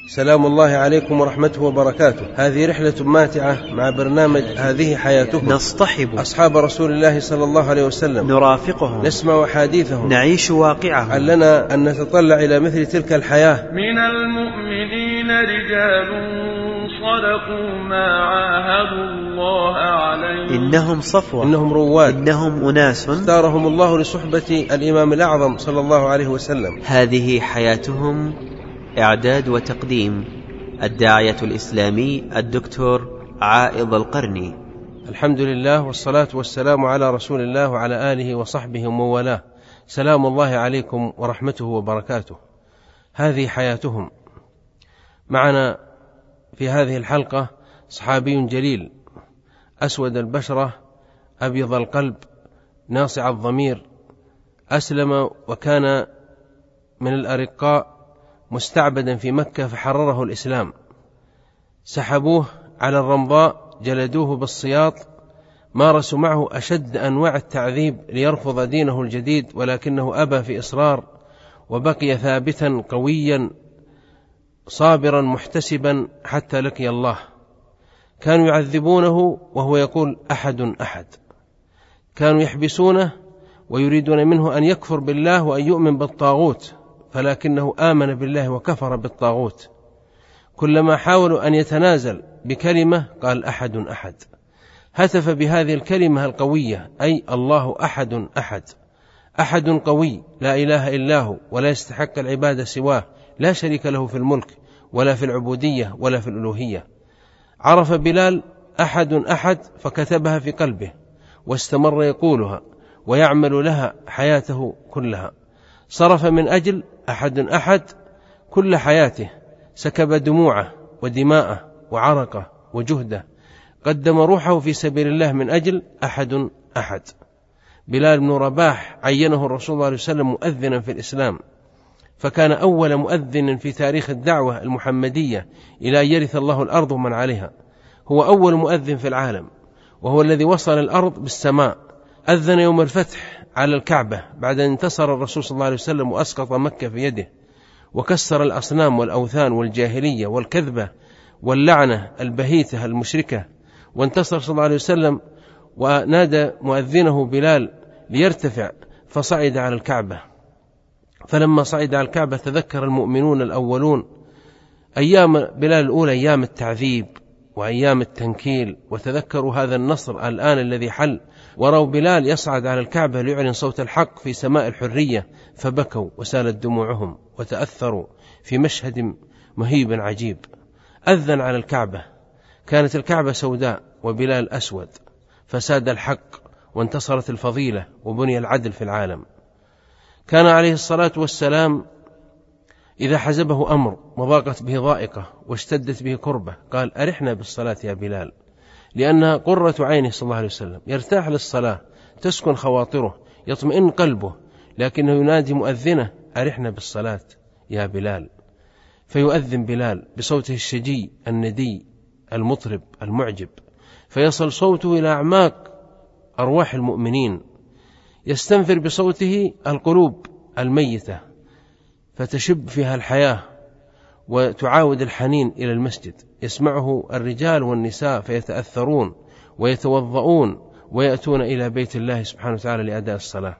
سلام الله عليكم ورحمته وبركاته. هذه رحلة ماتعة مع برنامج هذه حياتكم، نصطحب أصحاب رسول الله صلى الله عليه وسلم، نرافقهم، نسمع حديثهم، نعيش واقعهم. علنا أن نتطلع إلى مثل تلك الحياة. من المؤمنين رجال صدقوا ما عاهدوا الله عليه، إنهم صفوة، إنهم رواد، إنهم أناس اختارهم الله لصحبة الإمام الأعظم صلى الله عليه وسلم. هذه حياتهم. إعداد وتقديم الداعية الإسلامي الدكتور عائض القرني. الحمد لله والصلاة والسلام على رسول الله وعلى آله وصحبه وموالاه. سلام الله عليكم ورحمته وبركاته. هذه حياتهم. معنا في هذه الحلقة صحابي جليل، أسود البشرة، أبيض القلب، ناصع الضمير، أسلم وكان من الأرقاء، مستعبدا في مكة فحرره الإسلام. سحبوه على الرمضاء، جلدوه بالسياط، مارسوا معه أشد أنواع التعذيب ليرفض دينه الجديد، ولكنه أبى في إصرار، وبقي ثابتا قويا صابرا محتسبا حتى لقي الله. كانوا يعذبونه وهو يقول أحد أحد، كانوا يحبسونه ويريدون منه أن يكفر بالله وأن يؤمن بالطاغوت، فلكنه آمن بالله وكفر بالطاغوت. كلما حاولوا أن يتنازل بكلمة قال أحد أحد، هتف بهذه الكلمة القوية، أي الله أحد أحد، أحد قوي لا إله إلا هو ولا يستحق العبادة سواه، لا شريك له في الملك ولا في العبودية ولا في الألوهية. عرف بلال أحد أحد فكتبها في قلبه، واستمر يقولها ويعمل لها حياته كلها. صرف من أجل أحد أحد كل حياته، سكب دموعه ودماءه وعرقه وجهده، قدم روحه في سبيل الله من أجل أحد أحد. بلال بن رباح عينه الرسول صلى الله عليه وسلم مؤذنا في الإسلام، فكان أول مؤذن في تاريخ الدعوة المحمدية إلى أن يرث الله الأرض ومن عليها. هو أول مؤذن في العالم، وهو الذي وصل الأرض بالسماء. أذن يوم الفتح على الكعبة بعد أن انتصر الرسول صلى الله عليه وسلم وأسقط مكة في يده، وكسر الأصنام والأوثان والجاهلية والكذبة واللعنة البهيتة المشركة، وانتصر صلى الله عليه وسلم، ونادى مؤذنه بلال ليرتفع، فصعد على الكعبة. فلما صعد على الكعبة تذكر المؤمنون الأولون أيام بلال الأولى، أيام التعذيب وأيام التنكيل، وتذكروا هذا النصر الآن الذي حل، وروا بلال يصعد على الكعبة ليعلن صوت الحق في سماء الحرية، فبكوا وسالت دموعهم وتأثروا في مشهد مهيب عجيب. أذن على الكعبة، كانت الكعبة سوداء وبلال أسود، فساد الحق وانتصرت الفضيلة وبني العدل في العالم. كان عليه الصلاة والسلام إذا حزبه أمر وضاقت به ضائقة واشتدت به كربة قال أرحنا بالصلاة يا بلال، لأنها قرة عينه صلى الله عليه وسلم، يرتاح للصلاة، تسكن خواطره، يطمئن قلبه، لكنه ينادي مؤذنه أرحنا بالصلاة يا بلال. فيؤذن بلال بصوته الشجي الندي المطرب المعجب، فيصل صوته إلى أعماق أرواح المؤمنين، يستنفر بصوته القلوب الميتة، فتشب فيها الحياة وتعاود الحنين إلى المسجد. يسمعه الرجال والنساء فيتأثرون ويتوضؤون ويأتون إلى بيت الله سبحانه وتعالى لأداء الصلاة.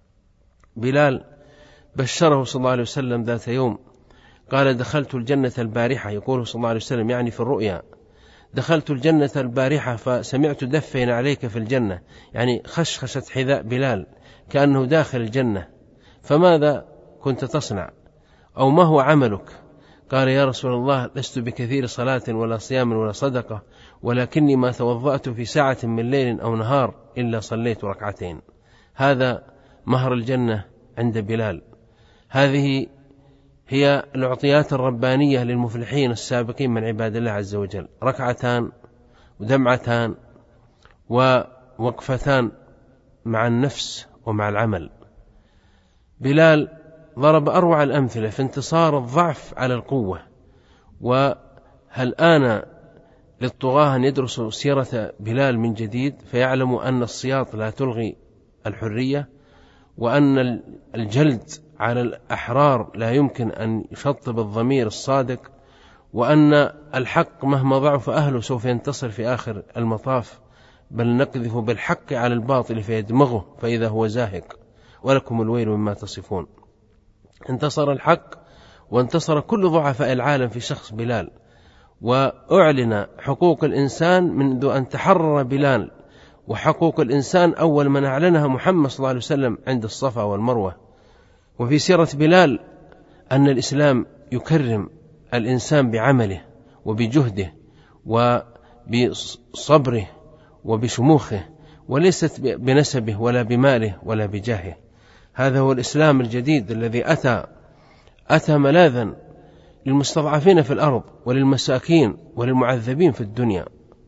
بلال بشره صلى الله عليه وسلم ذات يوم، قال دخلت الجنة البارحة، يقول صلى الله عليه وسلم يعني في الرؤيا، دخلت الجنة البارحة فسمعت دفين عليك في الجنة، يعني خشخشة حذاء بلال كأنه داخل الجنة، فماذا كنت تصنع أو ما هو عملك؟ قال يا رسول الله لست بكثير صلاة ولا صيام ولا صدقة، ولكني ما توضأت في ساعة من ليل أو نهار إلا صليت ركعتين. هذا مهر الجنة عند بلال. هذه هي العطيات الربانية للمفلحين السابقين من عباد الله عز وجل، ركعتان ودمعتان ووقفتان مع النفس ومع العمل. بلال ضرب أروع الأمثلة في انتصار الضعف على القوة. وهل آن للطغاة أن يدرسوا سيرة بلال من جديد فيعلموا أن السياط لا تلغي الحرية، وأن الجلد على الأحرار لا يمكن أن يشطب الضمير الصادق، وأن الحق مهما ضعف أهله سوف ينتصر في آخر المطاف، بل نقذف بالحق على الباطل فيدمغه فإذا هو زاهق ولكم الويل مما تصفون. انتصر الحق وانتصر كل ضعفاء العالم في شخص بلال، وأعلن حقوق الإنسان منذ أن تحرر بلال، وحقوق الإنسان أول من أعلنها محمد صلى الله عليه وسلم عند الصفا والمروة. وفي سيرة بلال أن الإسلام يكرم الإنسان بعمله وبجهده وبصبره وبشموخه، وليست بنسبه ولا بماله ولا بجاهه. هذا هو الإسلام الجديد الذي أتى ملاذا للمستضعفين في الأرض وللمساكين وللمعذبين في الدنيا.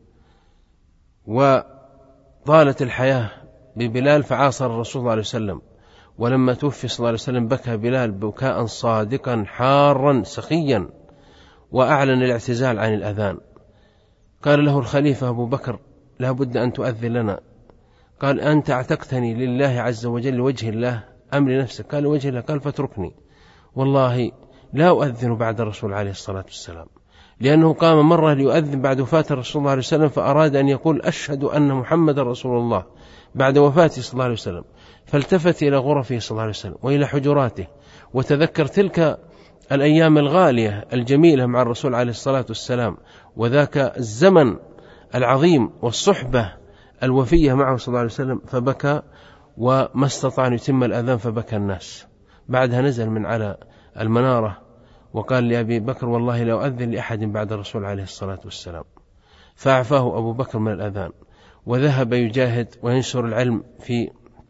وطالت الحياة ببلال فعاصر الرسول صلى الله عليه وسلم، ولما توفي صلى الله عليه وسلم بكى بلال بكاء صادقا حارا سخيا، وأعلن الاعتزال عن الأذان. قال له الخليفة أبو بكر: لا بد أن تؤذن لنا. قال: أنت اعتقتني لله عز وجل لوجه الله أم لنفسك؟ قال: لوجه الله. قال: فاتركني، والله لا أؤذن بعد الرسول عليه الصلاة والسلام، لأنه قام مرة ليؤذن بعد وفاة الرسول صلى الله عليه وسلم، فأراد أن يقول: أشهد أن محمد رسول الله بعد وفاته صلى الله عليه وسلم، فالتفت إلى غرفه صلى الله عليه وسلم وإلى حجراته، وتذكر تلك الأيام الغالية الجميلة مع الرسول عليه الصلاة والسلام، وذاك الزمن العظيم والصحبة الوفية معه صلى الله عليه وسلم، فبكى وما استطاع أن يتم الأذان فبكى الناس. بعدها نزل من على المنارة وقال لأبي بكر: والله لا أؤذن لأحد بعد الرسول عليه الصلاة والسلام. فأعفاه أبو بكر من الأذان، وذهب يجاهد وينشر العلم في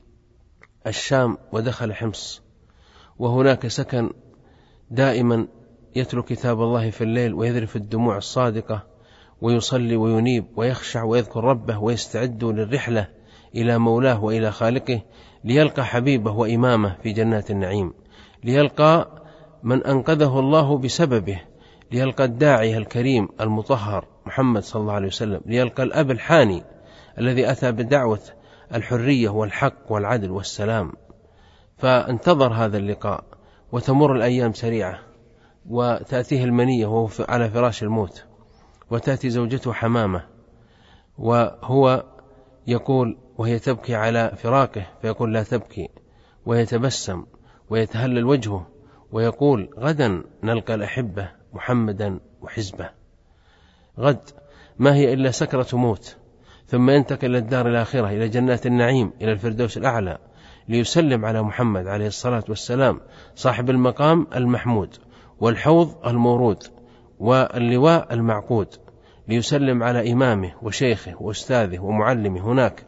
الشام، ودخل حمص، وهناك سكن دائما يتلو كتاب الله في الليل ويذرف الدموع الصادقة، ويصلي وينيب ويخشع ويذكر ربه، ويستعد للرحلة إلى مولاه وإلى خالقه، ليلقى حبيبه وإمامه في جنات النعيم، ليلقى من أنقذه الله بسببه، ليلقى الداعي الكريم المطهر محمد صلى الله عليه وسلم، ليلقى الأب الحاني الذي أتى بدعوة الحرية والحق والعدل والسلام. فانتظر هذا اللقاء، وتمر الأيام سريعة، وتأتيه المنية وهو على فراش الموت، وتأتي زوجته حمامة، وهو يقول وهي تبكي على فراقه، فيقول: لا تبكي، ويتبسم ويتهلل وجهه ويقول: غدا نلقى الأحبة محمدا وحزبه. غد ما هي إلا سكرة موت، ثم ينتقل إلى الدار الآخرة، إلى جنات النعيم، إلى الفردوس الأعلى، ليسلم على محمد عليه الصلاة والسلام صاحب المقام المحمود والحوض المورود واللواء المعقود، ليسلم على إمامه وشيخه وأستاذه ومعلمه هناك،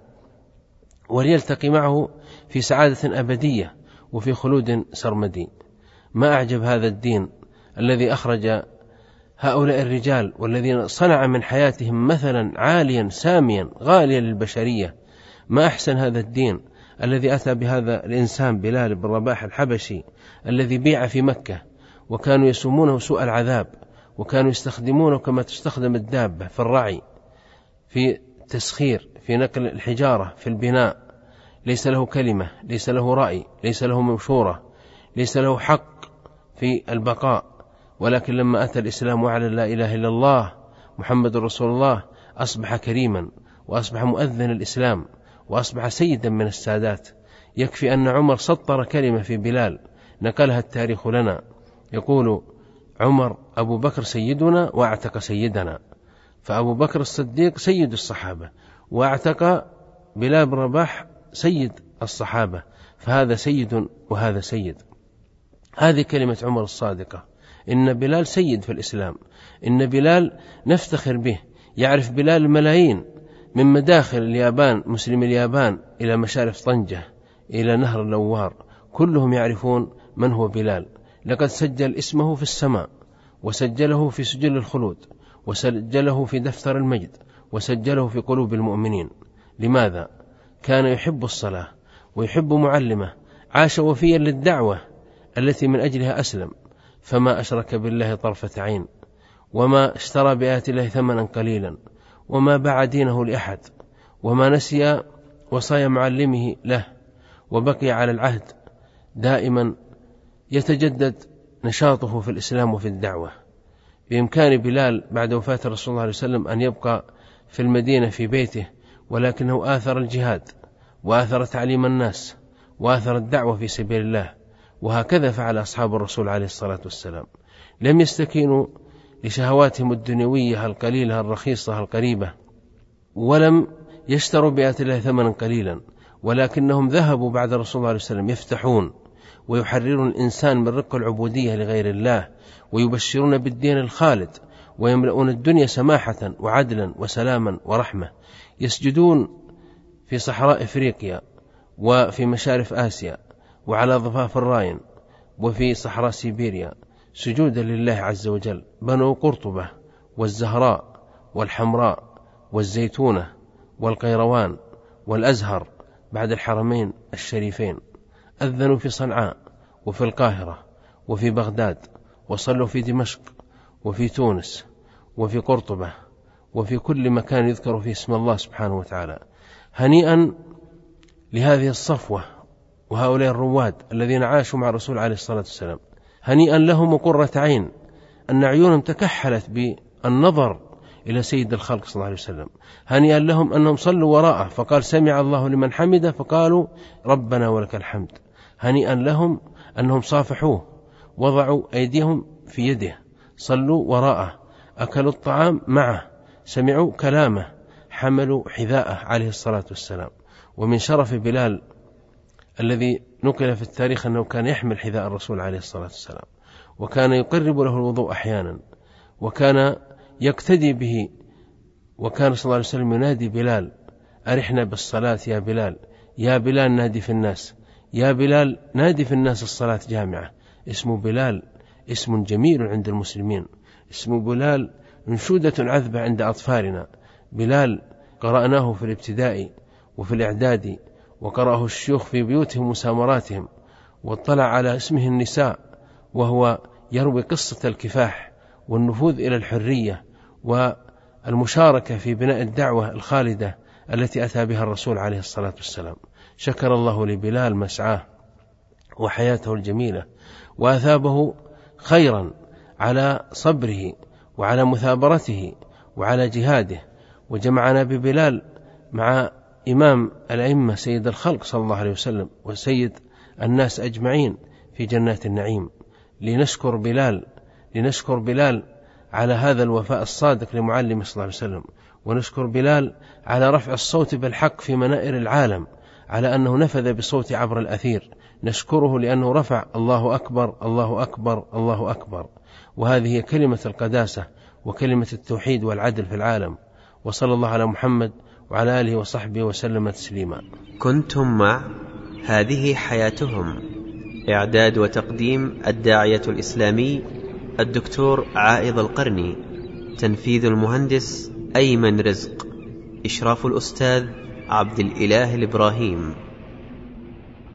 وليلتقي معه في سعادة أبدية وفي خلود سرمدي. ما أعجب هذا الدين الذي أخرج هؤلاء الرجال، والذين صنع من حياتهم مثلا عاليا ساميا غاليا للبشرية. ما أحسن هذا الدين الذي أتى بهذا الإنسان بلال بن رباح الحبشي، الذي بيع في مكة، وكانوا يسومونه سوء العذاب، وكانوا يستخدمونه كما تستخدم الدابة في الرعي، في تسخير، في نقل الحجارة، في البناء. ليس له كلمة، ليس له رأي، ليس له مشورة، ليس له حق في البقاء. ولكن لما أتى الإسلام وعلى لا إله إلا الله محمد رسول الله، أصبح كريما، وأصبح مؤذن الإسلام، وأصبح سيدا من السادات. يكفي أن عمر سطر كلمة في بلال نقلها التاريخ لنا، يقول عمر: أبو بكر سيدنا واعتق سيدنا. فأبو بكر الصديق سيد الصحابة، واعتق بلال بن رباح سيد الصحابة، فهذا سيد وهذا سيد. هذه كلمة عمر الصادقة: إن بلال سيد في الإسلام، إن بلال نفتخر به. يعرف بلال الملايين من مداخل اليابان، مسلم اليابان، إلى مشارف طنجة، إلى نهر اللوار، كلهم يعرفون من هو بلال. لقد سجل اسمه في السماء، وسجله في سجل الخلود، وسجله في دفتر المجد، وسجله في قلوب المؤمنين. لماذا؟ كان يحب الصلاة ويحب معلمه، عاش وفيا للدعوة التي من أجلها أسلم، فما أشرك بالله طرفة عين، وما اشترى بآيات الله ثمنا قليلا، وما باع دينه لأحد، وما نسي وصايا معلمه له، وبقي على العهد، دائما يتجدد نشاطه في الإسلام وفي الدعوة. بإمكان بلال بعد وفاة الرسول صلى الله عليه وسلم أن يبقى في المدينة في بيته، ولكنه آثر الجهاد وآثر تعليم الناس وآثر الدعوة في سبيل الله، وهكذا فعل أصحاب الرسول عليه الصلاة والسلام. لم يستكينوا لشهواتهم الدنيوية القليلة الرخيصة القريبة، ولم يشتروا بآيات الله ثمنا قليلا، ولكنهم ذهبوا بعد الرسول صلى الله عليه وسلم يفتحون ويحررون الإنسان من رق العبودية لغير الله، ويبشرون بالدين الخالد، ويملؤون الدنيا سماحة وعدلا وسلاما ورحمة. يسجدون في صحراء إفريقيا وفي مشارف آسيا وعلى ضفاف الراين وفي صحراء سيبيريا سجودا لله عز وجل. بنو قرطبة والزهراء والحمراء والزيتونة والقيروان والأزهر بعد الحرمين الشريفين أذنوا في صنعاء وفي القاهرة وفي بغداد، وصلوا في دمشق وفي تونس وفي قرطبة وفي كل مكان يذكر فيه اسم الله سبحانه وتعالى. هنيئا لهذه الصفوة وهؤلاء الرواد الذين عاشوا مع الرسول عليه الصلاة والسلام، هنيئا لهم وقرة عين أن عيونهم تكحلت بالنظر إلى سيد الخلق صلى الله عليه وسلم. هنيئا لهم أنهم صلوا وراءه فقال سمع الله لمن حمده فقالوا ربنا ولك الحمد. هنيئا لهم أنهم صافحوه، وضعوا أيديهم في يده، صلوا وراءه، أكلوا الطعام معه، سمعوا كلامه، حملوا حذاءه عليه الصلاة والسلام. ومن شرف بلال الذي نقل في التاريخ أنه كان يحمل حذاء الرسول عليه الصلاة والسلام، وكان يقرب له الوضوء أحيانا، وكان يقتدي به، وكان صلى الله عليه وسلم ينادي بلال أرحنا بالصلاة يا بلال، يا بلال نادي في الناس، يا بلال نادي في الناس الصلاة جامعة. اسم بلال اسم جميل عند المسلمين، اسم بلال انشودة عذبة عند أطفالنا. بلال قرأناه في الابتدائي وفي الإعدادي، وقرأه الشيوخ في بيوتهم وسامراتهم، واطلع على اسمه النساء وهو يروي قصة الكفاح والنفوذ إلى الحرية والمشاركة في بناء الدعوة الخالدة التي أتى بها الرسول عليه الصلاة والسلام. شكر الله لبلال مسعاه وحياته الجميلة، وأثابه خيرا على صبره وعلى مثابرته وعلى جهاده، وجمعنا ببلال مع إمام الأئمة سيد الخلق صلى الله عليه وسلم وسيد الناس أجمعين في جنات النعيم، لنشكر بلال على هذا الوفاء الصادق لمعلم صلى الله عليه وسلم، ونشكر بلال على رفع الصوت بالحق في منائر العالم، على أنه نفذ بصوت عبر الأثير. نشكره لأنه رفع الله أكبر الله أكبر الله أكبر، وهذه هي كلمة القداسة وكلمة التوحيد والعدل في العالم. وصلى الله على محمد وعلى آله وصحبه وسلم تسليما. كنتم مع هذه حياتهم، إعداد وتقديم الداعية الإسلامي الدكتور عائض القرني، تنفيذ المهندس أيمن رزق، إشراف الأستاذ عبد الإله الإبراهيم.